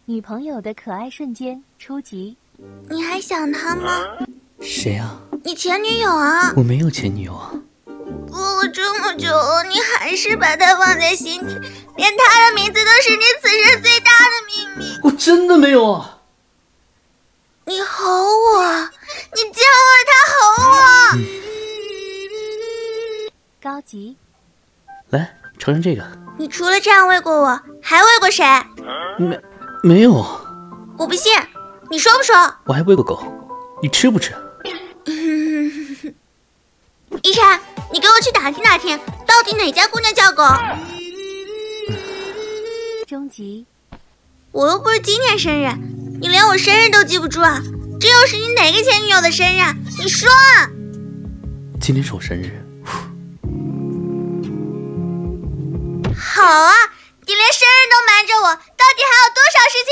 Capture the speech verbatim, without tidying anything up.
女朋友的可爱瞬间初级。 你还想他吗？ 谁啊？ 你前女友啊。 我没有前女友啊。 过了这么久了，你还是把他放在心底，连他的名字都是你此生最大的秘密。 我真的没有啊。 你吼我，你叫我，他吼我。嗯、 高级。 来，尝尝这个。 你除了这样喂过我，还喂过谁？ 没，没有。 我不信，你说不说？ 我还喂过狗，你吃不吃？ 一晨，你给我去打听打听，到底哪家姑娘叫狗？ 终极。 我又不是今天生日，你连我生日都记不住啊？这又是你哪个前女友的生日？你说啊！ 今天是我生日。 好啊，你连生日都瞒着我，到底还有多少事情